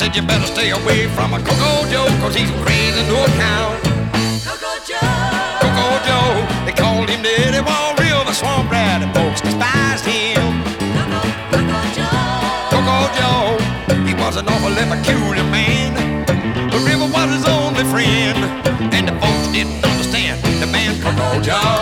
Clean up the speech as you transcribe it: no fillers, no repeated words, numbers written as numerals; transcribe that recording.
said you better stay away from a Coco Joe, 'cause he's crazy to account. Coco Joe, Coco Joe, they called him the Eddie Wall River swamp rat, and folks despised him. Coco Joe, Coco Joe, he was an awfully peculiar man. The river was his only friend, and the folks didn't understand the man Coco Joe.